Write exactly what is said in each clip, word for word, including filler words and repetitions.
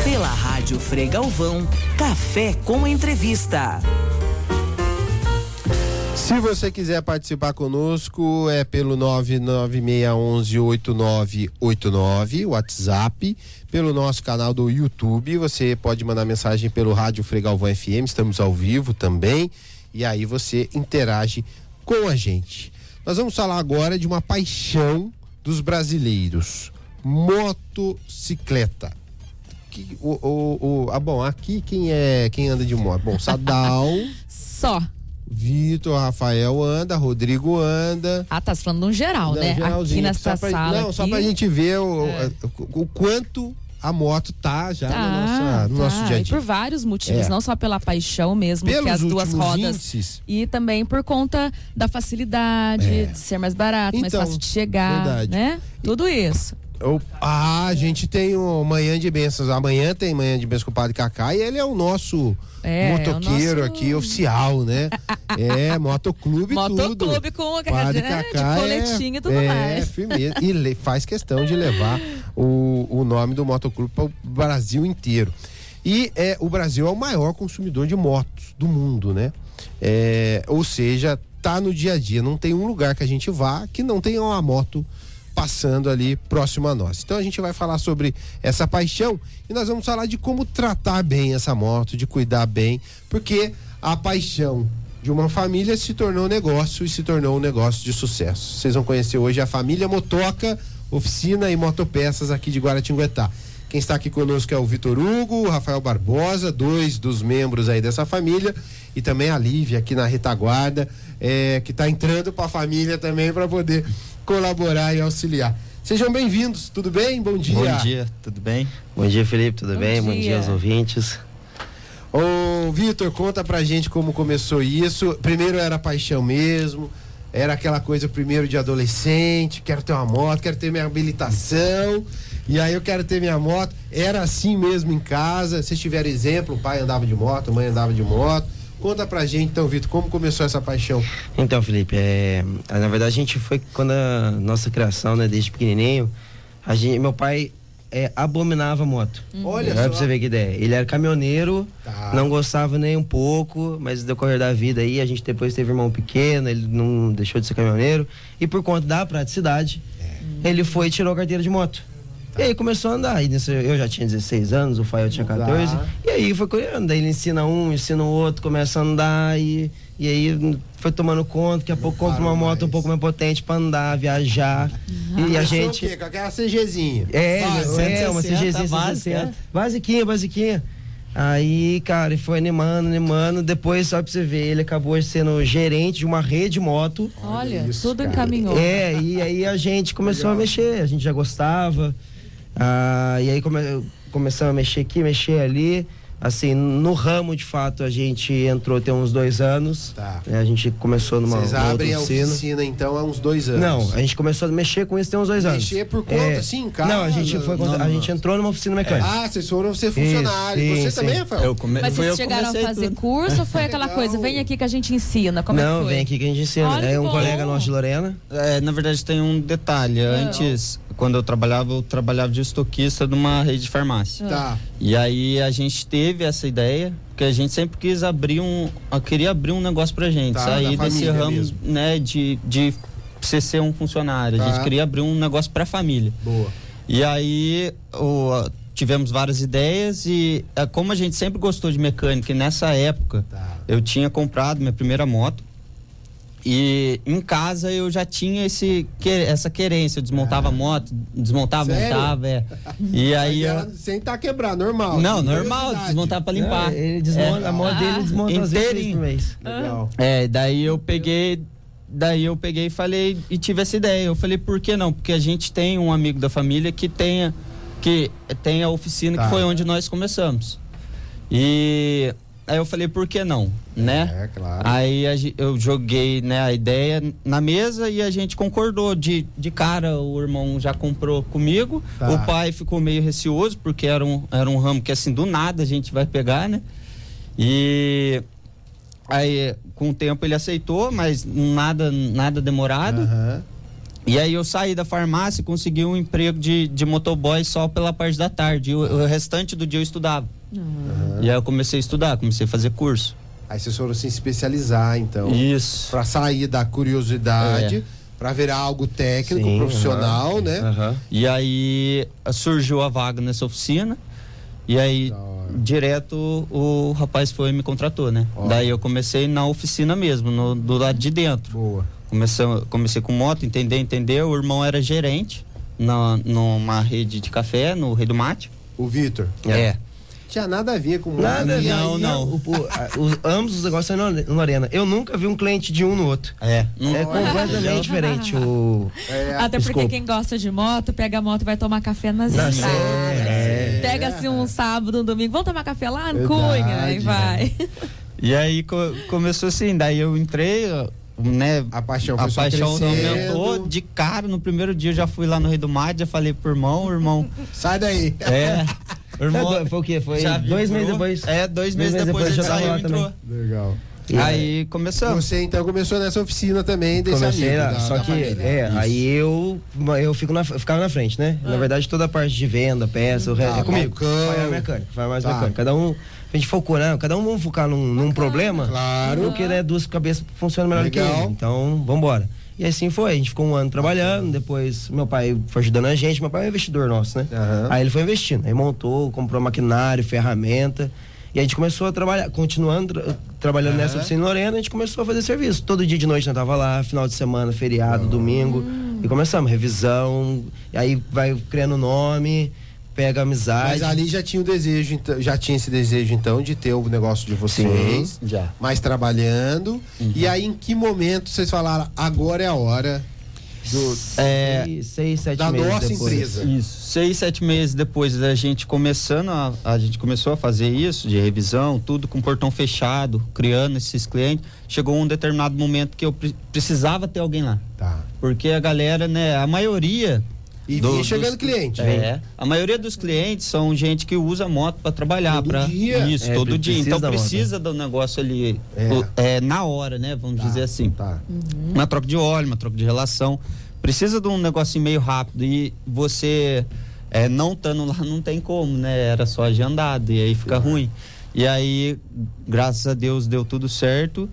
Pela Rádio Frei Galvão, Café com Entrevista. Se você quiser participar conosco, é pelo nove nove seis um um oito nove oito nove, WhatsApp, pelo nosso canal do YouTube. Você pode mandar mensagem pelo Rádio Frei Galvão F M, estamos ao vivo também, e aí você interage com a gente. Nós vamos falar agora de uma paixão dos brasileiros: motocicleta. Que, o, o, o, ah, bom, aqui quem é quem anda de moto? Bom, Sadal. Só. Vitor, Rafael anda, Rodrigo anda. Ah, tá falando no geral, não, né? Aqui nessa pra, sala. Não, aqui, só pra gente ver o, é. o, o quanto a moto tá já tá, no, nossa, no tá. nosso dia a E dia. por vários motivos, É. não só pela paixão mesmo, Pelos que as duas rodas. índices. E também por conta da facilidade, É. de ser mais barato, mais Então, fácil de chegar, verdade. né? Tudo isso. Eu, ah, a gente tem o Manhã de Bênçãos. Amanhã tem Manhã de Bênçãos com o Padre Cacá e ele é o nosso É, motoqueiro é o nosso... aqui, oficial, né? É, motoclube tudo. Motoclube com Padre né, Cacá de coletinho é, e tudo é, mais. É, firmeza. E le, faz questão de levar o, o nome do motoclube para o Brasil inteiro. E é, o Brasil é o maior consumidor de motos do mundo, né? É, ou seja, tá no dia a dia. Não tem um lugar que a gente vá que não tenha uma moto passando ali próximo a nós. Então a gente vai falar sobre essa paixão e nós vamos falar de como tratar bem essa moto, de cuidar bem, porque a paixão de uma família se tornou negócio e se tornou um negócio de sucesso. Vocês vão conhecer hoje a família Motoca, oficina e motopeças aqui de Guaratinguetá. Quem está aqui conosco é o Vitor Hugo, o Rafael Barbosa, dois dos membros aí dessa família, e também a Lívia aqui na retaguarda, é, que está entrando para a família também para poder colaborar e auxiliar. Sejam bem-vindos, tudo bem? Bom dia. Bom dia, tudo bem? Bom dia, Felipe, tudo Bom bem? dia. Bom dia aos ouvintes. Ô, Vitor, conta pra gente como começou isso. Primeiro era paixão mesmo, era aquela coisa primeiro de adolescente, quero ter uma moto, quero ter minha habilitação, e aí eu quero ter minha moto. Era assim mesmo em casa? Vocês tiveram exemplo? O pai andava de moto, a mãe andava de moto. Conta pra gente então, Vitor, como começou essa paixão? Então, Felipe, é, na verdade a gente foi quando a nossa criação, né, desde pequenininho, a gente, meu pai é, abominava moto. Uhum. Olha Olha só. pra você ver que ideia. Ele era caminhoneiro, Tá. não gostava nem um pouco, mas no decorrer da vida aí, a gente depois teve irmão pequeno, ele não deixou de ser caminhoneiro, e por conta da praticidade, é. ele foi e tirou a carteira de moto. E aí começou a andar, e nesse, eu já tinha dezesseis anos, o Fael tinha quatorze, tá. E aí foi correndo, daí ele ensina um, ensina o outro, começa a andar, e, e aí foi tomando conta, daqui a pouco compra uma moto mais. um pouco mais potente pra andar, viajar, uhum. E a gente... O quê? Com aquela CGzinha? É, Base, é, uma CGzinha básica, basiquinha, basiquinha. Aí, cara, ele foi animando, animando, depois, só pra você ver, ele acabou sendo gerente de uma rede de moto. Olha, isso, tudo cara. encaminhou. É, e aí a gente começou Legal. a mexer, a gente já gostava. Ah, e aí come, começamos a mexer aqui, mexer ali. Assim, no ramo, de fato, a gente entrou tem uns dois anos. Tá. Né, a gente começou numa Vocês outra abrem oficina. a oficina, então, há uns dois anos. Não, a gente começou a mexer com isso tem uns dois anos. Mexer por conta, é, assim, em casa? Não, a gente, foi, não, a não. gente entrou numa oficina mecânica. Ah, vocês foram ser funcionários. Isso, Você sim, também, sim. Rafael? Eu come... Mas vocês eu chegaram a fazer tudo. curso ou foi aquela Legal. coisa, vem aqui que a gente ensina? Como Não, é que foi? vem aqui que a gente ensina. Olha É que um bom. colega nosso de Lorena. É, na verdade tem um detalhe. Antes, quando eu trabalhava, eu trabalhava de estoquista numa rede de farmácia. Tá. E aí a gente teve essa ideia, porque a gente sempre quis abrir um, eu queria abrir um negócio pra gente, Tá, sair da desse família ramo, mesmo. né, de, de você ser um funcionário. Tá. A gente queria abrir um negócio pra família. Boa. E aí o, tivemos várias ideias e é, como a gente sempre gostou de mecânica, e nessa época Tá. eu tinha comprado minha primeira moto. E em casa eu já tinha esse, que, essa querência, eu desmontava a moto, desmontava, Sério? montava, é. E aí Mas eu... era sem estar quebrar, normal. Não, sem normal, curiosidade. desmontar pra limpar. É, ele desmonta, É. a moto dele desmonta às vezes Inteirinho. por mês. Legal. É, daí eu peguei, daí eu peguei e falei, e tive essa ideia, eu falei, por que não? Porque a gente tem um amigo da família que tenha, que tem a oficina, Tá. que foi onde nós começamos. E aí eu falei, por que não, né? É, claro. Aí a ge- eu joguei, né, a ideia na mesa e a gente concordou de, de cara, o irmão já comprou comigo, Tá. o pai ficou meio receoso, porque era um, era um ramo que assim, do nada a gente vai pegar, né? E aí com o tempo ele aceitou, mas nada, nada demorado. Aham. E aí eu saí da farmácia e consegui um emprego de, de motoboy só pela parte da tarde. E o, o restante do dia eu estudava. Uhum. E aí eu comecei a estudar, comecei a fazer curso. Aí vocês foram se especializar, então. Isso. Pra sair da curiosidade, É. pra virar algo técnico, Sim, profissional, aham, né? aham. E aí surgiu a vaga nessa oficina. E aí, Da hora. direto, o rapaz foi e me contratou, né? Ó. Daí eu comecei na oficina mesmo, no, do lado de dentro. Boa. Comecei, comecei com moto, entender, entender. O irmão era gerente na, numa rede de café, no Rei do Mate. O Vitor. É. Tinha nada a ver com Nada a ver. Não, E não. O, o, a- os- ambos os negócios são em Lorena. Eu nunca vi um cliente de um no outro. É. Não, É completamente diferente. O... É, Até porque Desculpa. quem gosta de moto, pega a moto e vai tomar café nas Na estradas. é. Pega-se um sábado, um domingo, vamos tomar café lá no Verdade, Cunha, e vai. E aí co- começou assim, daí eu entrei, né? A paixão foi A só paixão crescendo. aumentou. De cara, no primeiro dia eu já fui lá no Rei do Mate, já falei pro irmão, o irmão. Sai daí. É. O irmão. Foi o quê? Foi já dois vibrou. meses depois? É, dois meses meses depois, depois ele já tava saiu lá e entrou. também. Legal. E Aí começamos. Você então começou nessa oficina também desse Comecei amigo lá, da- só da que, família. é, Isso. aí eu, eu, fico na, eu ficava na frente, né? Na verdade, toda a parte de venda, peça, o resto Tá, é comigo. balcão. Vai mais mecânico, vai mais Tá. mecânico. Cada um, a gente focou, né? Cada um vamos focar num, num problema. Claro. Porque, né, duas cabeças funcionam melhor Legal. que uma. Então, vambora. E assim foi, a gente ficou um ano trabalhando, depois meu pai foi ajudando a gente, meu pai é um investidor nosso, né? Aham. Aí ele foi investindo, aí montou, comprou maquinário, ferramenta, e a gente começou a trabalhar, continuando tra- trabalhando Aham. nessa oficina em Lorena, a gente começou a fazer serviço. Todo dia de noite nós tava lá, final de semana, feriado, domingo, e começamos, revisão, e aí vai criando nome, pega amizade. Mas ali já tinha o desejo, então- já tinha esse desejo então de ter o negócio de vocês, Já. mas trabalhando. Uhum. E aí em que momento vocês falaram, agora é a hora do, É, Seis, seis, sete da meses nossa depois. empresa? Isso. Seis, sete meses depois da gente começando, a, a gente começou a fazer isso, de revisão, tudo com portão fechado, criando esses clientes. Chegou um determinado momento que eu pre- precisava ter alguém lá. Tá. Porque a galera, né, a maioria. E do- vinha chegando dos- cliente. É. A maioria dos clientes são gente que usa moto para trabalhar. Todo pra, dia. Isso, É, todo pre- dia. precisa Então da moto. precisa do negócio ali É. o- é, na hora, né? Vamos Tá, dizer assim. Tá. Uma troca de óleo, uma troca de relação. Precisa de um negocinho meio rápido e você é, não estando lá não tem como, né? Era só agendado e aí fica ruim. E aí, graças a Deus, deu tudo certo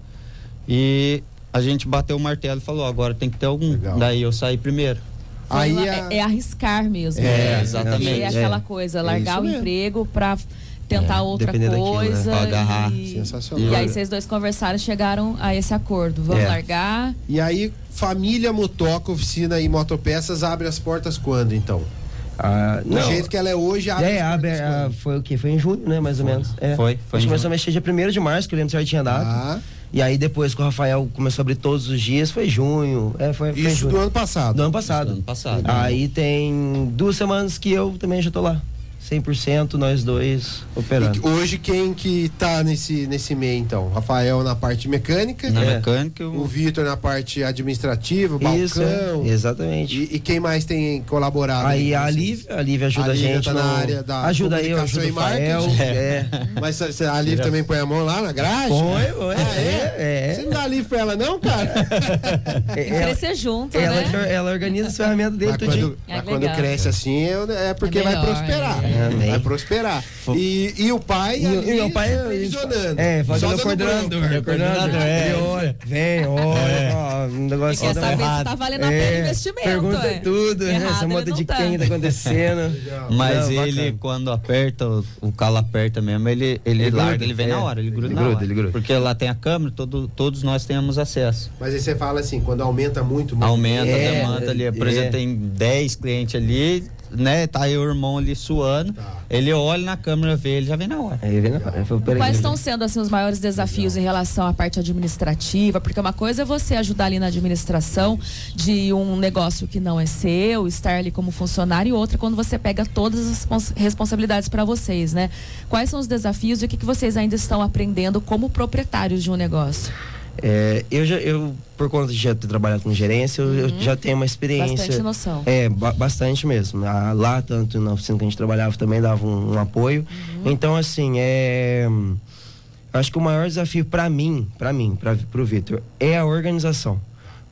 e a gente bateu o martelo e falou, agora tem que ter algum. Legal. Daí eu saí primeiro. Foi Aí uma- a- é, é arriscar mesmo. É, né? exatamente. E é aquela coisa, largar isso o mesmo. emprego pra tentar É, outra depender daquilo, né? coisa. Pra agarrar. E, Sensacional. e aí vocês dois conversaram e chegaram a esse acordo. Vamos É. largar. E aí, família Motoca, oficina e motopeças abre as portas quando, então? Ah, Do não. jeito que ela é hoje, abre É, as abre, portas ah, quando? foi o quê? Foi em junho, né, mais ou menos. É. Foi, a foi gente em começou a junho. mexer dia primeiro de março, que eu lembro certinho a data. Tá. E aí depois que o Rafael começou a abrir todos os dias, foi junho. É, foi, foi em Isso junho. do ano passado. Do ano passado. Do ano passado. Aí tem duas semanas que eu também já tô lá. cem por cento, nós dois operando. E que- hoje quem que tá nesse, nesse meio, então? Rafael na parte mecânica, Na É. mecânica, o o Vitor na parte administrativa, Isso, balcão. é, exatamente. E, e quem mais tem colaborado? Aí com a vocês? Lívia, a Lívia ajuda A a, Lívia gente tá na no- área da ajuda eu, comunicação ajuda e o Rafael. marketing. É. Mas cê- cê- a Lívia também põe a mão lá na grade? Põe, põe, Ah, é? é, Você é. não dá livre pra ela não, cara? Tem que Ela, crescer junto, ela, né? ela organiza as ferramentas dele Mas tudinho. quando, É mas quando legal. cresce assim é, é porque É vai melhor, prosperar. é. Amém. Vai prosperar. E, e o pai E, ali e meu pai supervisionando. é, Só fazendo dando o coordenador. bronca. É, coordenador, é. Ele olha, vem, olha, ó, um E negócio quer tá saber errado. se tá valendo a pena o investimento. Pergunta é. tudo, né? Errado Essa ele moto não de tá. quem tá acontecendo. Mas Não, ele, bacana. quando aperta, o, o calo aperta mesmo, ele, ele, Ele larga, gruda, ele vem é. na hora, ele gruda Ele na gruda, hora. ele gruda. Porque lá tem a câmera, todo, todos nós temos acesso. Mas aí você fala assim, quando aumenta muito, muito Aumenta É, a demanda ali. Por é. exemplo, tem dez clientes ali, né? Tá aí o irmão ali suando. Tá. Ele olha na câmera, vê, ele já vem na hora. Aí vem na hora. Eu falei, peraí, Quais ele- estão sendo assim os maiores desafios em relação à parte administrativa? Porque uma coisa é você ajudar ali na administração de um negócio que não é seu, estar ali como funcionário, e outra quando você pega todas as respons- responsabilidades para vocês, né? Quais são os desafios e o que, que vocês ainda estão aprendendo como proprietários de um negócio? É, eu já, eu, por conta de já ter trabalhado com gerência, eu, eu já tenho uma experiência. Bastante noção. É, ba- bastante mesmo. Ah, lá, tanto na oficina que a gente trabalhava, também dava um, um apoio. Então, assim, é. Acho que o maior desafio para mim, para mim, para pro Vitor, é a organização.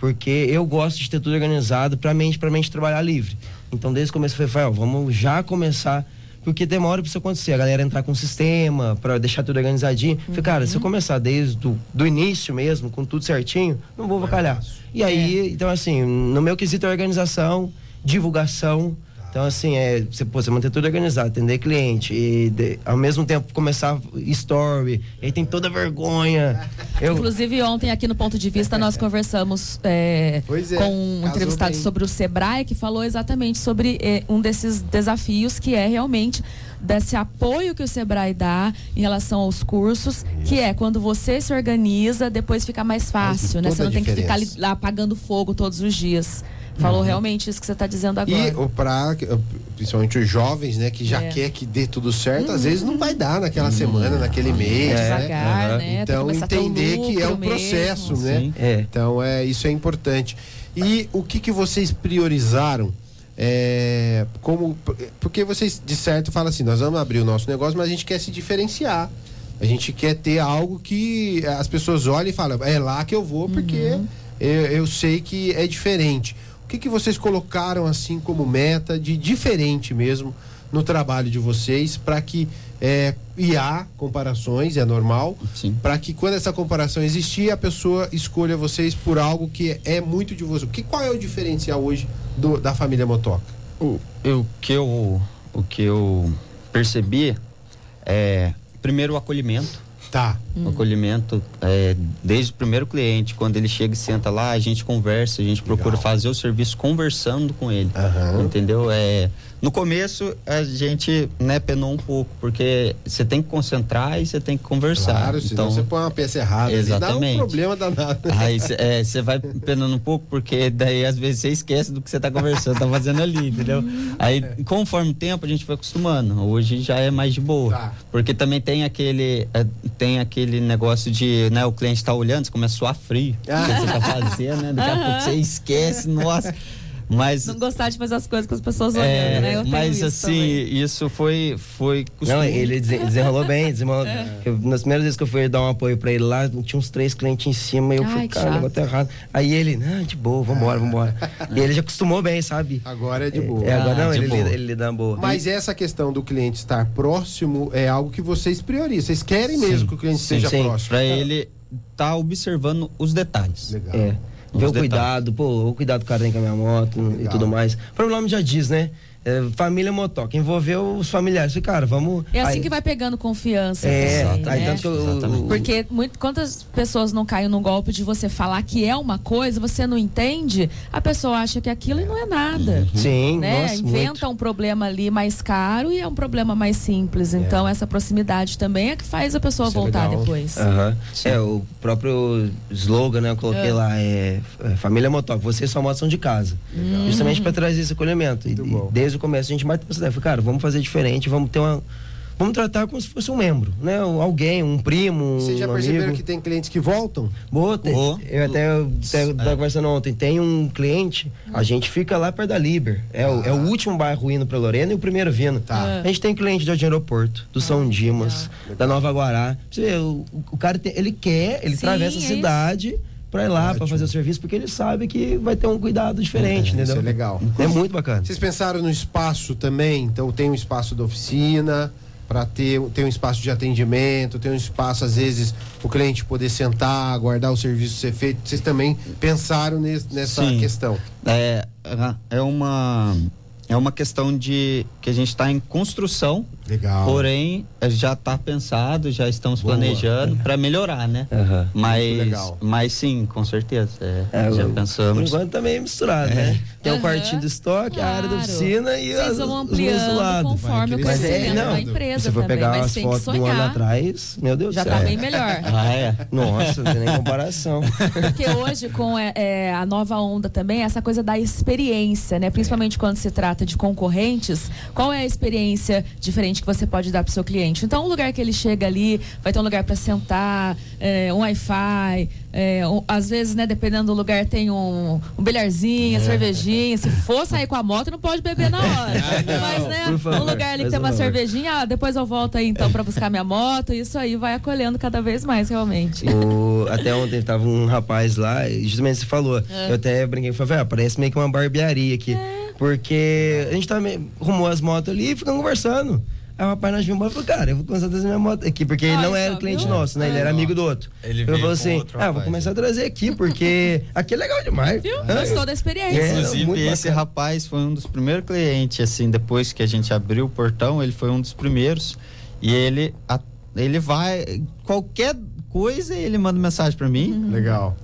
porque eu gosto de ter tudo organizado pra mente, pra mente trabalhar livre. Então, desde o começo eu falei, Rafael, vamos já começar, porque demora pra isso acontecer, a galera entrar com o sistema, pra deixar tudo organizadinho. Uhum. Falei, cara, se eu começar desde do, do início mesmo, com tudo certinho, não vou avacalhar. E aí, é. então assim, no meu quesito é organização, divulgação. Então, assim, é, você, pô, você manter tudo organizado, atender cliente e de, ao mesmo tempo começar story, aí tem toda a vergonha. Eu... Inclusive, ontem aqui no Ponto de Vista nós conversamos é, é, com um entrevistado bem. sobre o Sebrae, que falou exatamente sobre é, um desses desafios, que é realmente desse apoio que o Sebrae dá em relação aos cursos, isso. que é quando você se organiza, depois fica mais fácil, né? Você não tem que ficar ali, lá apagando fogo todos os dias. Falou uhum. realmente isso que você está dizendo agora. E para principalmente os jovens, né, que já é. quer que dê tudo certo, uhum. às vezes não vai dar naquela uhum. semana, naquele mês, é. devagar, né? né? Então entender que é um processo, mesmo. né? É. Então é isso é importante. E o que que vocês priorizaram? É, como porque vocês de certo falam assim, nós vamos abrir o nosso negócio, mas a gente quer se diferenciar. A gente quer ter algo que as pessoas olhem e falam, é lá que eu vou porque uhum. eu, eu sei que é diferente. O que que vocês colocaram assim como meta de diferente mesmo no trabalho de vocês para que é, e há comparações, é normal, para que quando essa comparação existir, a pessoa escolha vocês por algo que é muito de você. Que, qual é o diferencial hoje do, da família Motoca? O, o, que eu, o que eu percebi é, primeiro, o acolhimento. Tá. O acolhimento, é, desde o primeiro cliente, quando ele chega e senta lá, a gente conversa, a gente Legal. procura fazer o serviço conversando com ele, uhum. entendeu? É, no começo, a gente, né, penou um pouco, porque você tem que concentrar e você tem que conversar. Claro, senão então, você põe uma peça errada, exatamente. dá um problema danado. Aí você é, vai penando um pouco, porque daí às vezes você esquece do que você tá conversando, tá fazendo ali, entendeu? Aí, conforme o tempo, a gente foi acostumando. Hoje já é mais de boa. Tá. Porque também tem aquele, é, tem aquele negócio de, né, o cliente tá olhando, você começa a suar frio, ah. que você tá fazendo, né? Daqui a pouco você esquece, nossa... Mas, não gostar de fazer as coisas com as pessoas é, olhando, né? Eu mas isso assim, também. isso foi, foi costume. Não, ele desenrolou bem, desenrolou. É. Eu, nas primeiras vezes que eu fui dar um apoio pra ele lá, tinha uns três clientes em cima e eu fui, cara, negócio errado. Aí ele, não, de boa, vambora, vambora. E ele já acostumou bem, sabe? Agora é de boa. É, agora ah, não, ele, boa. ele, ele lida boa. Mas essa questão do cliente estar próximo é algo que vocês priorizam. Vocês querem sim, mesmo que o cliente sim, esteja sim. próximo. Pra ele tá observando os detalhes. Legal. É. Ver o cuidado, pô, o cuidado do cara tem com a minha moto Legal. e tudo mais. O próprio nome já diz, né? É, família Motoca, envolveu os familiares. Cara, vamos. É assim aí, que vai pegando confiança. É, também, aí né? tanto que eu, Porque muito, quantas pessoas não caem no golpe de você falar que é uma coisa, você não entende, a pessoa acha que aquilo e não é nada. Uhum. Sim, né? nossa, Inventa muito. um problema ali mais caro e é um problema mais simples. Então, é. essa proximidade também é que faz a pessoa Isso voltar é depois. Uhum. É, o próprio slogan, né? Eu coloquei é. lá, é, é Família Motoca, você e sua moto são de casa. Legal. Justamente para trazer esse acolhimento. E, e desde o começo a gente bate essa ideia. Falei, cara, vamos fazer diferente, vamos ter uma. Vamos tratar como se fosse um membro, né? Alguém, um primo, um Vocês já amigo. perceberam que tem clientes que voltam? Boa, tem, oh. eu até estava é. conversando ontem, tem um cliente, a gente fica lá perto da Liber, é, ah. o, é o último bairro indo pra Lorena e o primeiro vindo. Tá. A gente tem cliente do Aeroporto, do ah, São Dimas, legal. da Nova Guará. Você vê, o, o cara, tem, ele quer, ele Sim, atravessa a cidade... Isso. Pra ir lá, para fazer o serviço, porque ele sabe que vai ter um cuidado diferente, é, entendeu? Isso é legal. É muito bacana. Vocês pensaram no espaço também? Então tem um espaço da oficina, para ter, ter um espaço de atendimento, ter um espaço, às vezes, o cliente poder sentar, aguardar o serviço ser feito. Vocês também pensaram nesse, nessa Sim. questão? É, é uma... É uma questão de que a gente está em construção, Legal. porém já está pensado, já estamos Boa. planejando para melhorar, né? Uhum. Mas, mas sim, com certeza, é, é, já pensamos. Por enquanto também é misturado, é. né? Tem o uhum. um quartinho do estoque, claro. a área da oficina e Vocês as, vão os ampliando conforme o crescimento é, da empresa. Se for também, pegar mas as tem fotos que do ano atrás, meu Deus do já céu. Já tá bem melhor. Ah, é? Nossa, não tem nem comparação. Porque hoje, com é, é, a nova onda também, essa coisa da experiência, né? Principalmente quando se trata de concorrentes, qual é a experiência diferente diferente que você pode dar para o seu cliente. Então, o lugar que ele chega ali, vai ter um lugar para sentar, é, um Wi-Fi, é, um, às vezes, né, dependendo do lugar, tem um, um bilharzinho, é. cervejinha. Se for sair com a moto, não pode beber na hora. Ah, Mas, né, por favor, um lugar ali que tem uma favor. cervejinha, ah, depois eu volto aí, então, para buscar minha moto. Isso aí vai acolhendo cada vez mais, realmente. O, até ontem tava um rapaz lá, e justamente você falou, É. eu até brinquei e falei, ah, parece meio que uma barbearia aqui. É. Porque a gente tá meio, arrumou as motos ali e ficamos conversando. Aí o rapaz nós vimos embora e falou, cara, eu vou começar a trazer minha moto aqui, porque ele Olha não era só, cliente viu? nosso, né? Ele era amigo do outro. Ele eu veio falei com assim, outro ah, vou rapaz. começar a trazer aqui, porque aqui é legal demais. Viu? Ah, Gostou da experiência. É. Inclusive, muito esse bacana. rapaz foi um dos primeiros clientes, assim, depois que a gente abriu o portão, ele foi um dos primeiros. E ele, a- ele vai, qualquer coisa, ele manda mensagem pra mim. Legal.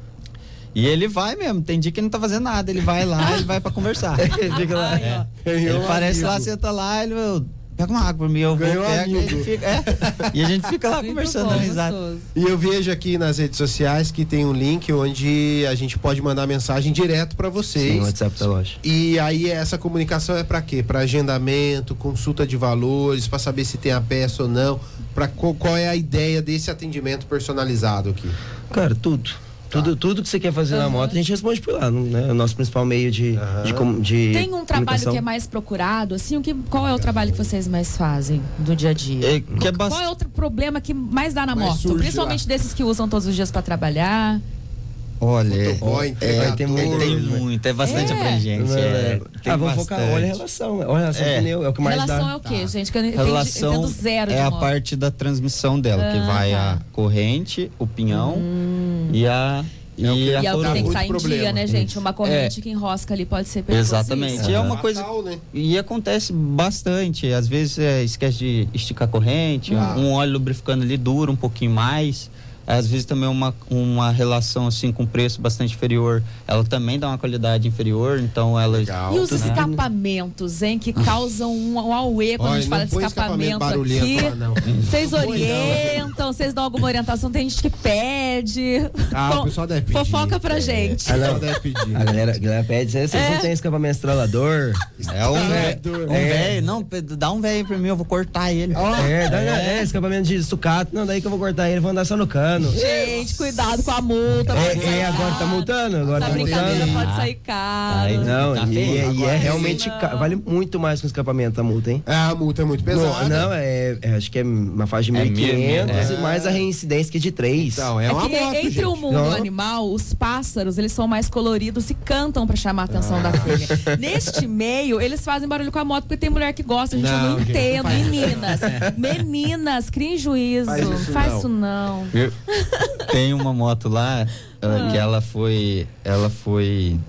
E ele vai mesmo, tem dia que ele não tá fazendo nada, ele vai lá, ele vai pra conversar. Ele fica lá. Ai, ó. Ele Ganhou um aparece lá, amigo. senta lá, ele "Ô, pega uma água pra mim, eu vou, Ganhou um pego", e, amigo. ele fica, é. E a gente fica lá Muito conversando, bom, dando risada. gostoso. E eu vejo aqui nas redes sociais que tem um link onde a gente pode mandar mensagem direto para vocês. Sim, o WhatsApp da loja. E aí essa comunicação é para quê? Para agendamento, consulta de valores, para saber se tem a peça ou não, para qual, qual é a ideia desse atendimento personalizado aqui? Cara, tudo. Tudo, tudo que você quer fazer na Aham. moto, a gente responde por lá, né? É o nosso principal meio de, Aham. de, com- de Tem um trabalho comunicação. que é mais procurado, assim, o que, qual é o trabalho que vocês mais fazem do dia a dia? É, que é bast- Qual é outro problema que mais dá na Mais moto? surge Principalmente lá. desses que usam todos os dias para trabalhar. Olha, Motoboy, é, entregador, tem, tem né? muito, é bastante É. abrangente. É. É, tem Ah, vamos bastante. focar, olha a relação, né? Olha a relação É. do pneu, é o que mais Relação dá. é o quê, gente? Que eu, entendi, Relação eu entendo zero é de a moto. parte da transmissão dela, que Ah, vai tá. a corrente, o pinhão Hum. e a e, É o que E a é o que Dá tem que muito estar em problema. dia, né, gente? Uma corrente É. que enrosca ali pode ser perigosíssima. Exatamente. E é uma coisa Fatal, né? e acontece bastante. Às vezes é, esquece de esticar a corrente, Ah. um óleo lubrificando ali dura um pouquinho mais. Às vezes também uma, uma relação assim com preço bastante inferior, ela também dá uma qualidade inferior, então ela Legal. E os né? escapamentos, hein, que causam um, um auê quando a Olha, gente fala não de põe escapamento, barulhento aqui. lá, não. Vocês Põe não. orientam, vocês dão alguma orientação, tem gente que pede. Ah, Bom, o pessoal deve pedir. fofoca pra gente. O pessoal deve pedir. A galera, a galera pede, vocês É. não tem escapamento estralador? é um Escapamento. um velho, não, dá um velho pra mim, eu vou cortar ele. É, dá, é, escapamento de sucata, não, daí que eu vou cortar ele, vou andar só no cano. Gente, cuidado com a multa. É, pode é, sair agora tá caro. multando, agora Essa tá brincadeira multando. pode sair caro. Aí, Não, Tá e, feio. é- e é Agora realmente, sim. ca- vale muito mais que um escapamento a multa, hein? É, a multa é muito pesada. Não, não, é, é, acho que é uma faixa de É mil e quinhentos mil, e mais a reincidência que é de três. Então, é, É uma que moto, entre gente. o mundo Não. animal, os pássaros, eles são mais coloridos e cantam pra chamar a atenção Ah. da filha. Neste meio, eles fazem barulho com a moto porque tem mulher que gosta, gente, eu Não, não gente, não entendo. faz isso. Meninas, meninas, criem juízo. Faz isso Faz não. isso não. Eu- Tem uma moto lá ela- que ela foi. Ela foi.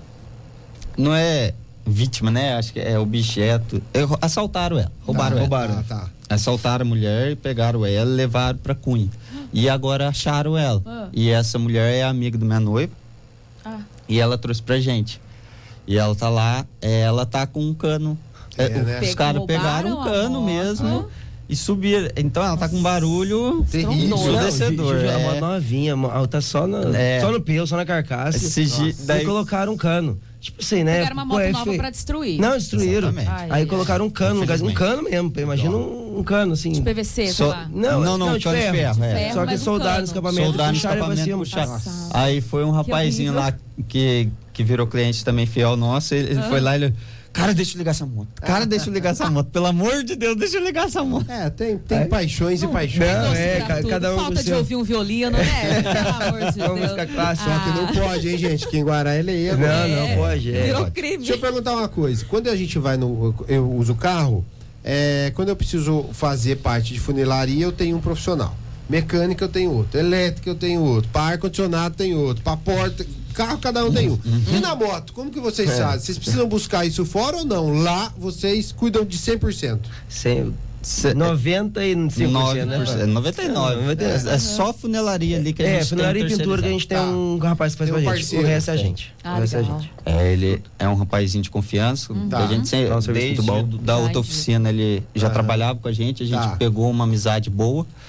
Não é vítima, né? Acho que é objeto. É, rou- assaltaram ela. Roubaram ela. roubaram. Ah, tá. Assaltaram a mulher, pegaram ela e levaram pra Cunha. E agora acharam ela. Ah. E essa mulher é amiga do minha noiva. Ah. E ela trouxe pra gente. E ela tá lá, é, ela tá com um cano. É, É, o- né? Os caras Roubaram pegaram um a cano moto. mesmo e subiram. Então ela tá com um barulho Terrível. Estrondoso. Não, ensurdecedor. Ju- Ju- a é. moto novinha, a moto tá só, no, É. só no pelo, só na carcaça. Esse gi- Daí daí- colocaram um cano. Tipo assim, né? Pegaram uma Pô, moto é nova feio. pra destruir. Não, destruíram. Exatamente. Ai, Aí ai, colocaram um cano, um, lugar- um Infelizmente. cano mesmo. Imagina um, um cano assim. De P V C, sei Só- lá. Não, Não, não, de cano de ferro. ferro, é. Ferro, Só que mas um soldaram cano. no escapamento, Soldaram no puxaram e escapamento, pra cima. puxaram. Passado. Aí foi um rapazinho horrível. lá que, que virou cliente também fiel nosso. Ele, ele foi lá e ele. Cara, deixa eu ligar essa moto. Cara, deixa eu ligar essa moto. Pelo amor de Deus, deixa eu ligar essa moto. É, tem, tem É. paixões e paixões. Não, Gosto é, pra ca- tudo. cada um com Falta de seu. ouvir um violino, né? Pelo amor de Uma Deus. música clássica. Só que não pode, hein, gente? Que em Guará é lei. Não, agora. não pode. É. Virou crime. Deixa eu perguntar uma coisa. Quando a gente vai no. Eu uso o carro, é, quando eu preciso fazer parte de funilaria, eu tenho um profissional. Mecânica eu tenho outro. Elétrica eu tenho outro. Para ar-condicionado tem outro. Para porta. Carro cada um tem um. E na moto, como que vocês É. fazem? Vocês precisam buscar isso fora ou não? Lá vocês cuidam de cem por cento. Cem- Cê- noventa e cinco por cento, né? nove por cento, noventa e nove por cento. noventa e nove. É, é só funilaria ali que a É, gente funilaria e tem pintura que a gente tem Tá. um rapaz que faz Tem pra um gente. parceiro. O resto é a gente. Ah, o resto é a legal. gente. É, ele é um rapazinho de confiança. Tá. A gente sempre, Dá um serviço desde muito bom. da outra Ai, oficina ele já Aham. trabalhava com a gente, a gente Tá. pegou uma amizade boa.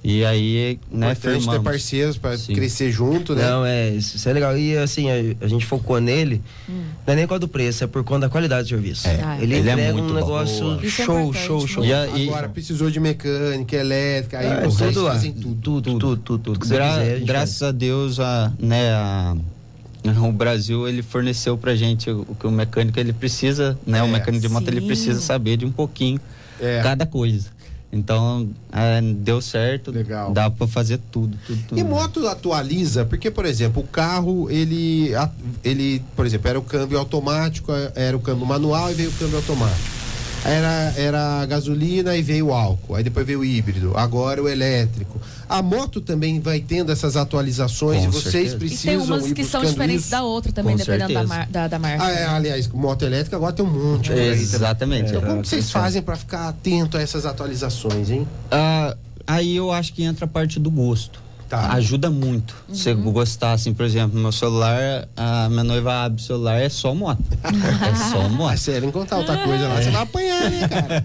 E aí, né, Importante ter firmamos. parceiros para Sim. crescer junto, né? Não, é, isso é legal. E assim, a, a gente focou nele, Hum. não é nem por causa do preço, é por conta da qualidade do serviço. É, Ah, Ele, ele é entrega muito um bom. negócio Boa. Isso é show, importante, show, né? show. E a- e- Agora, precisou de mecânica, elétrica, aí É, vocês tudo lá. fazem tudo. Tudo, tudo, tudo, tudo, tudo que você Gra- quiser, a gente graças a Deus, a, né, a, o Brasil, ele forneceu pra gente o, o que o mecânico ele precisa, né? É, O mecânico de moto ele sim. precisa saber de um pouquinho É. cada coisa. Então, é, deu certo. Legal. Dá pra fazer tudo, tudo, tudo. E moto atualiza, porque, por exemplo, o carro, ele, a- ele, por exemplo, era o câmbio automático, era o câmbio manual e veio o câmbio automático. Era, era a gasolina e veio o álcool, aí depois veio o híbrido, agora o elétrico. A moto também vai tendo essas atualizações Com e vocês certeza. E tem precisam umas ir que são buscando diferentes isso. da outra também, Com dependendo da, certeza. mar- da, da marca. Ah, é, aliás, moto elétrica agora tem um monte por aí também. Exatamente. Então, É. como que vocês fazem para ficar atento a essas atualizações, hein? Ah, aí eu acho que entra a parte do gosto. Tá. Ajuda muito. Você gostar, assim, por exemplo, meu celular, a minha noiva abre o celular, é só moto. É só Ah, moto. sério, não contar outra coisa lá, você vai apanhar, né, cara?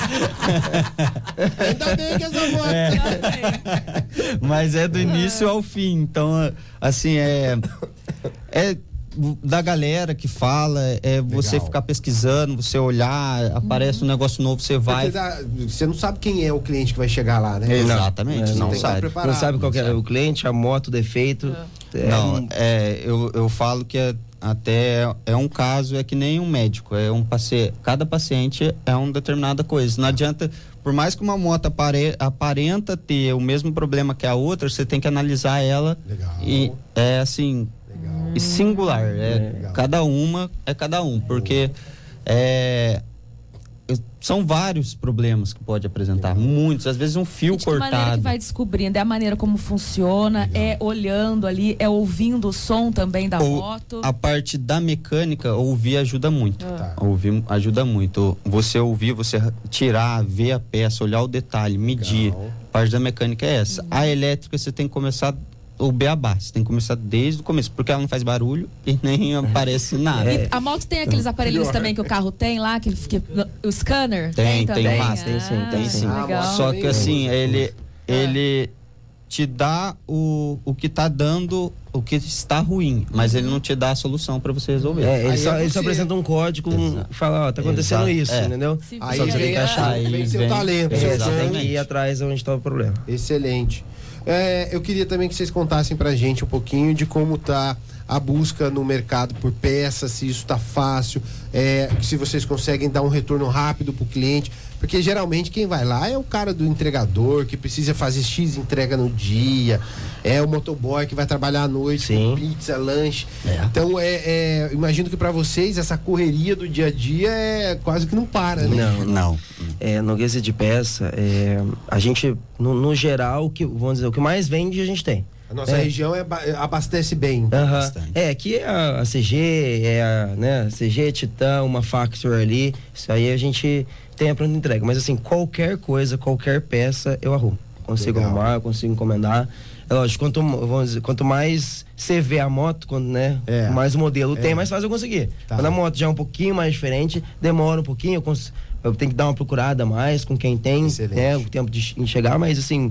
Ainda bem que essa moto. Mas é do início ao fim. Então, assim, é. É da galera que fala, é você Legal. ficar pesquisando, você olhar, aparece um negócio novo, você vai. Porque dá- você não sabe quem é o cliente que vai chegar lá, né? Exatamente, Você não tem que estar sabe. preparado. Não sabe qual que é sabe. o cliente, a moto, o defeito. É, Não, é, eu, eu falo que é, até é um caso, é que nem um médico, é um paciente, cada paciente é uma determinada coisa. Não adianta, por mais que uma moto apare, aparenta ter o mesmo problema que a outra, você tem que analisar ela Legal. e é assim, Legal. e singular, é, Legal. cada uma é cada um, porque é, são vários problemas que pode apresentar, muitos, às vezes um fio E de que maneira cortado. que vai descobrindo? É a maneira como funciona, é olhando ali, é ouvindo o som também da Ou moto. a parte da mecânica, ouvir ajuda muito. Ah. Tá. Ouvir ajuda muito. Você ouvir, você tirar, ver a peça, olhar o detalhe, medir. Legal. A parte da mecânica é essa. A elétrica você tem que começar o beabá, você tem que começar desde o começo, porque ela não faz barulho e nem aparece nada. É. E a moto tem aqueles aparelhos Pior. também que o carro tem lá, que, que o scanner? Tem, tem também? o tem sim, Ah, tem sim. Legal. Ah, Só que assim, ele, Ah. ele te dá o, o que tá dando, o que está ruim, mas ele não te dá a solução para você resolver. É, ele, Aí só, é ele só você. apresenta um código, um, Exato. fala, ó, tá acontecendo Exato. isso, É. entendeu? Se Aí Só que você vem, tem que a- achar. vem Aí seu vem- talento, É, seu você tem dom. que ir atrás onde tá o problema. Excelente. É, eu queria também que vocês contassem pra gente um pouquinho de como tá a busca no mercado por peças, se isso tá fácil, é, se vocês conseguem dar um retorno rápido pro cliente, porque geralmente quem vai lá é o cara do entregador que precisa fazer X entrega no dia, é o motoboy que vai trabalhar à noite Sim. com pizza, lanche. É. Então é, é, imagino que pra vocês essa correria do dia a dia é quase que não para, né? Não, Não. É, no quesito de peça, é, a gente, no, no geral, o que, vamos dizer, o que mais vende a gente tem. A nossa É. região é, ba- abastece bem. Aham. Bastante. É, aqui é a, a C G, é a, né, C G, Titan, uma Factor ali, isso aí a gente tem a pronta entrega. Mas assim, qualquer coisa, qualquer peça, eu arrumo. Consigo Legal. arrumar, consigo encomendar. É lógico, quanto, vamos dizer, quanto mais você vê a moto, quando, né, É. mais o modelo É. tem, mais fácil eu conseguir. Tá. Quando a moto já é um pouquinho mais diferente, demora um pouquinho, eu, cons- eu tenho que dar uma procurada mais com quem tem, Excelente. né, o tempo de chegar, mas assim,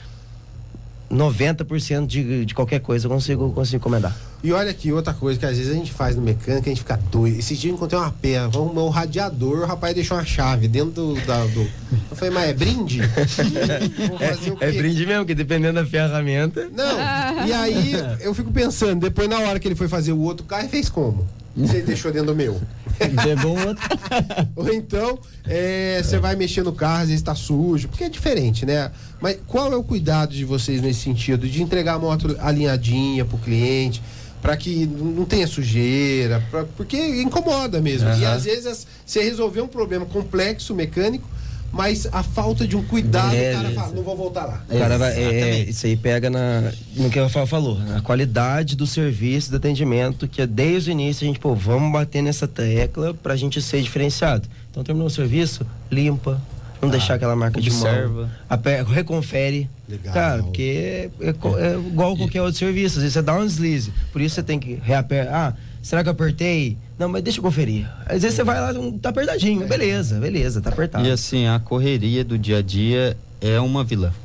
noventa por cento de, de qualquer coisa eu consigo, consigo encomendar. E olha aqui, outra coisa que às vezes a gente faz no mecânico, a gente fica doido. Esse dia eu encontrei uma pena, vamos arrumar um radiador, o rapaz deixou uma chave dentro do. da- do... Eu falei, mas é brinde? Vou fazer o quê? É brinde mesmo, que dependendo da ferramenta. Não, e aí eu fico pensando, depois na hora que ele foi fazer o outro carro, ele fez como? Você deixou dentro do meu. Pegou outro. Ou então, é, você vai mexer no carro, às vezes tá sujo, porque é diferente, né? Mas qual é o cuidado de vocês nesse sentido? De entregar a moto alinhadinha pro cliente, para que não tenha sujeira, pra, porque incomoda mesmo. E Aham. às vezes as- você resolveu um problema complexo, mecânico, mas a falta de um cuidado, É, o cara é, fala, não vou voltar lá. O cara vai, é, Exatamente. isso aí pega na, no que o Rafael falou, na qualidade do serviço, do atendimento, que é desde o início a gente, pô, vamos bater nessa tecla pra gente ser diferenciado. Então terminou o serviço, limpa, não deixar aquela marca de observa. mão, ape- reconfere. Legal. Cara, porque é, é co- é igual qualquer outro serviço, às vezes você dá um deslize, por isso você tem que reapertar. Ah, será que eu apertei? Não, mas deixa eu conferir. Às vezes você vai lá, um, tá apertadinho, beleza, beleza, tá apertado. E assim, a correria do dia a dia é uma vilã.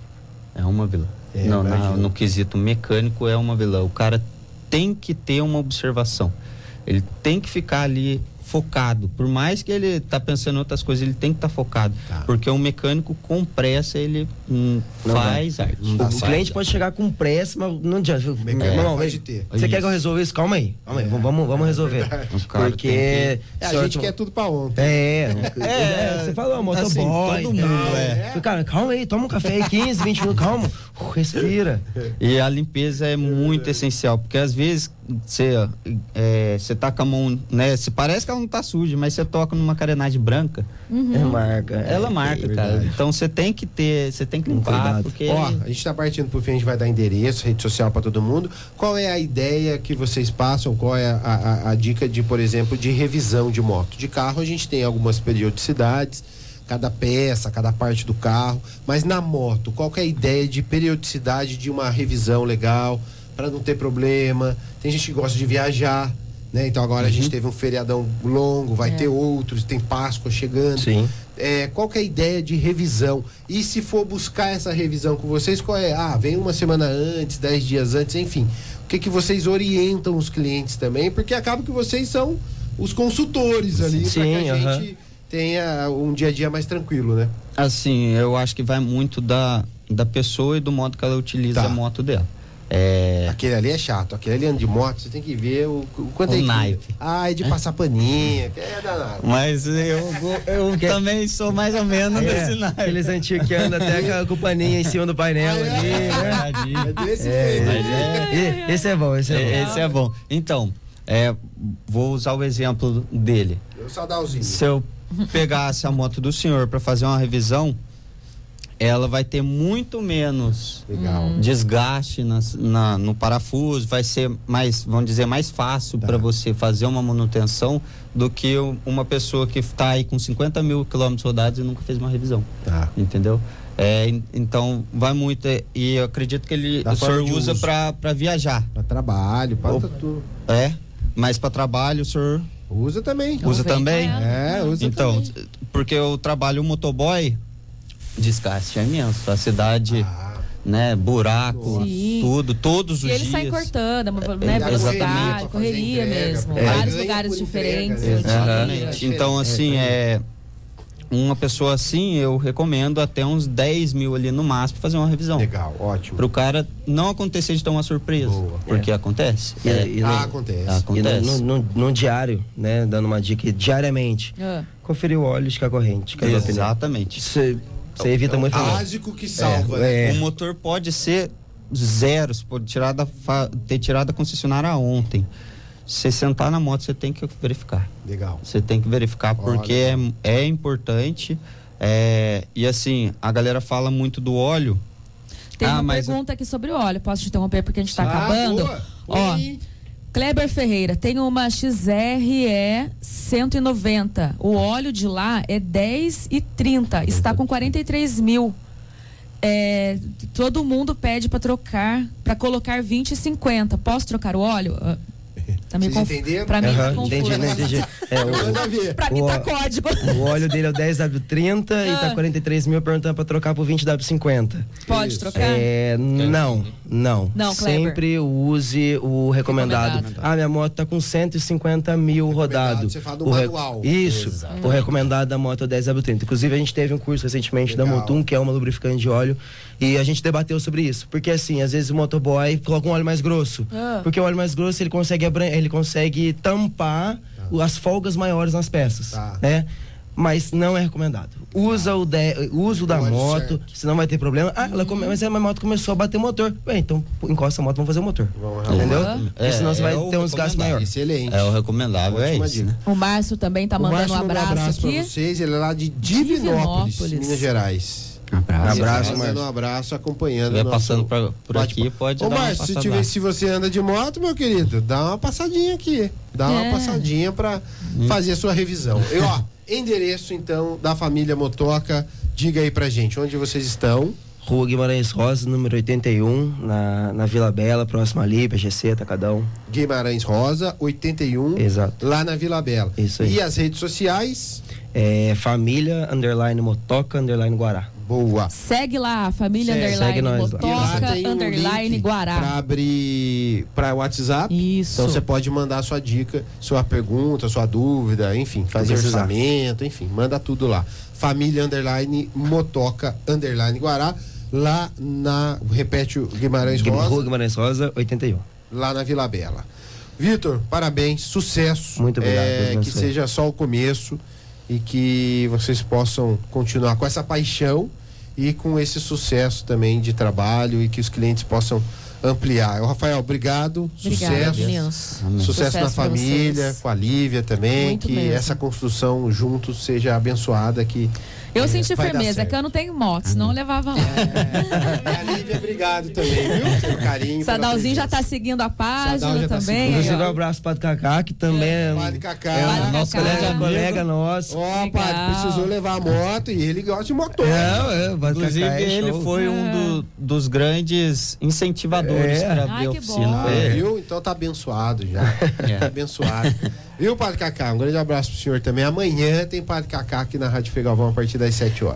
É uma vilã. É, Não, na, imagino. no quesito mecânico é uma vilã. O cara tem que ter uma observação. Ele tem que ficar ali focado. Por mais que ele tá pensando em outras coisas, ele tem que estar tá focado. Tá. Porque o mecânico com pressa, ele hum, Não faz arte. Não dá O certo. cliente pode chegar com pressa, mas não adianta. O mecânico Irmão, pode vem. ter. Você quer Isso. que eu resolva isso? Calma aí. Calma aí. Vamos, vamos resolver. O cara Porque. tem É, a só- gente quer tudo pra ontem. É, é, você falou, motoboy. assim, todo mundo, tal. é. Falei, cara, calma aí, toma um café aí, quinze, vinte minutos, calma. Uh, respira. E a limpeza é muito essencial, porque às vezes você é, você tá com a mão, né? Se parece que ela não tá suja, mas você toca numa carenagem branca, É marca. ela marca, é cara. verdade. Então você tem que ter, você tem que Um limpar, cuidado. porque Ó, a gente tá partindo pro fim, a gente vai dar endereço, rede social pra todo mundo. Qual é a ideia que vocês passam? Qual é a, a, a dica de, por exemplo, de revisão de moto? De carro a gente tem algumas periodicidades, cada peça, cada parte do carro, mas na moto, qual que é a ideia de periodicidade de uma revisão legal, para não ter problema? Tem gente que gosta de viajar, né? Então agora a gente teve um feriadão longo, vai É. ter outros, tem Páscoa chegando. Sim. É, qual que é a ideia de revisão? E se for buscar essa revisão com vocês, qual é? Ah, vem uma semana antes, dez dias antes, enfim. O que que vocês orientam os clientes também? Porque acaba que vocês são os consultores ali, para que Sim, a aham. gente tenha um dia a dia mais tranquilo, né? assim, eu acho que vai muito da, da pessoa e do modo que ela utiliza Tá. a moto dela. É, Aquele ali é chato, aquele ali anda de moto, você tem que ver o, o quanto O é que... naipe. Ah, é de passar paninha, que é danado. mas eu, eu também sou mais ou menos É, desse naipe. aqueles antigos que andam até com a- com o paninho em cima do painel ali, né? É desse É, jeito. mas é- E- Esse é bom, esse é bom. É, Esse é bom. Então, é, vou usar o exemplo dele. O sadalzinho. Se eu pegasse a moto do senhor para fazer uma revisão, ela vai ter muito menos Legal. desgaste nas- na- no parafuso, vai ser mais, vamos dizer, mais fácil Tá. para você fazer uma manutenção do que o- uma pessoa que está aí com cinquenta mil quilômetros rodados e nunca fez uma revisão, Tá. entendeu? É, en- então vai muito, é, e eu acredito que ele, Da o senhor forma de usa uso. para viajar, Pra trabalho, pra Opa. tudo. é, mas para trabalho o senhor Usa também. Não usa vem também? com ela. É, usa Então, também. porque eu trabalho motoboy, desgaste é imenso. A cidade, Ah, né, buraco, Sim. tudo, todos os E ele dias. sai cortando, né, dá velocidade, correria pra correria fazer entrega, mesmo. é. Vários Ganha lugares por diferentes. entrega, no dia a dia. Exatamente. Então, assim, é. Uma pessoa assim, eu recomendo até uns dez mil ali no máximo pra fazer uma revisão. legal, ótimo. Pro cara não acontecer de ter uma surpresa. Boa. Porque acontece. E- É, e no- Ah, acontece. E acontece. no, no, no- no diário, né, dando uma dica aqui, diariamente, Ah. conferir o óleo, esticar a corrente, cada pneu. Exatamente. Você você evita muito problema. Básico que salva, né? É. O motor pode ser zero, você pode tirar da fa- ter tirado da concessionária ontem. Você sentar na moto, você tem que verificar. Legal. Você tem que verificar porque é, é importante. É, e assim, a galera fala muito do óleo. Tem Ah, uma mas- pergunta aqui sobre o óleo. Posso te interromper porque a gente tá Ah, acabando? boa. Ó, Oi. Kleber Ferreira, tem uma X R E cento e noventa. O óleo de lá é dez e trinta. Está com quarenta e três mil. É, todo mundo pede para trocar, para colocar vinte e cinquenta. Posso trocar o óleo? Ah, Tá meio Vocês confu- entenderam? Pra mim tá Aham, confuso. entendi, não entendi. É, o, Manda ver. Pra mim O- tá código. o óleo dele é o dez W trinta e tá Ah. quarenta e três mil perguntando pra trocar pro vinte W cinquenta. Pode Isso. trocar? É, não, não. Não, Kleber. Sempre use o recomendado. Recomendado. Ah, minha moto tá com cento e cinquenta mil rodado. você fala do O re- manual. Isso. Exato. O recomendado da moto é o dez W trinta. Inclusive, a gente teve um curso recentemente Legal. da Motum, que é uma lubrificante de óleo, e a gente debateu sobre isso. Porque assim, às vezes o motoboy coloca um óleo mais grosso. Ah. Porque o óleo mais grosso, ele consegue, abran- ele consegue tampar o- as folgas maiores nas peças, Tá. né? Mas não é recomendado. Usa o, de, usa o da O óleo moto, certo. senão vai ter problema. Ah, ela come, mas a minha moto começou a bater o motor. Bem, então encosta a moto, vamos fazer o motor. Vamos Entendeu? Aham. Porque senão você É, vai é o ter um desgaste recomendado. maior. Excelente. É o recomendável, é Ótima isso, dica. né? O Márcio também tá O mandando Márcio um mandou abraço, pra aqui. vocês, ele é lá de Divinópolis, Divinópolis. Minas Gerais. Abraço. Abraço, Mandando Márcio. um abraço, acompanhando. Se estiver nosso passando pra- por bate-papo. aqui, pode Ô, dar uma Márcio, se, passada tiver- lá. se você anda de moto, meu querido, dá uma passadinha aqui. Dá É. uma passadinha pra fazer a sua revisão. E ó, endereço então da família Motoca, diga aí pra gente, onde vocês estão? Rua Guimarães Rosa, número oitenta e um, na, na Vila Bela, próximo ali, P G C, Atacadão. Guimarães Rosa, oitenta e um, Exato. lá na Vila Bela. Isso aí. E as redes sociais? É, família, underline Motoca, underline Guará. Boa. Segue lá, família Segue, underline segue nós lá. E lá Motoca tem um underline link Guará. Pra abrir para WhatsApp. Isso. Então você pode mandar sua dica, sua pergunta, sua dúvida, enfim, fazer precisar. orçamento, enfim, manda tudo lá. Família underline Motoca underline Guará, lá na, repete o Guimarães Rua Rosa, Guimarães Rosa, oitenta e um. lá na Vila Bela. Vitor, parabéns, sucesso. Muito obrigado, É, Deus que abençoe. seja só o começo e que vocês possam continuar com essa paixão e com esse sucesso também de trabalho e que os clientes possam ampliar. Ô, Rafael, obrigado, Obrigada, sucesso. meninos. Sucesso, Sucesso na pra família, vocês. com a Lívia também, Muito que mesmo. essa construção juntos seja abençoada, que Eu é, senti vai dar firmeza, é certo. que eu não tenho moto, senão eu levava lá. É, e a Lívia, obrigado também, viu? Pelo carinho. pela Sadalzinho já presença. tá seguindo a Sadal página já tá também. seguindo. aí, Inclusive, um ó. abraço para o Cacá, que também é, um- Padre Cacá. é Padre um nosso Cacá. colega, Amigo. colega nosso. Ó, Legal. padre, precisou levar a moto e ele gosta de motor. É, é, o Padre Inclusive, Cacá é ele show. foi um do- dos grandes incentivadores É. para Ai, abrir a que oficina. bom. Foi ele. Viu? Então tá abençoado já. É. Tá abençoado. Viu, Padre Cacá? Um grande abraço pro senhor também. Amanhã tem Padre Cacá aqui na Rádio Fegalvão a partir das sete horas.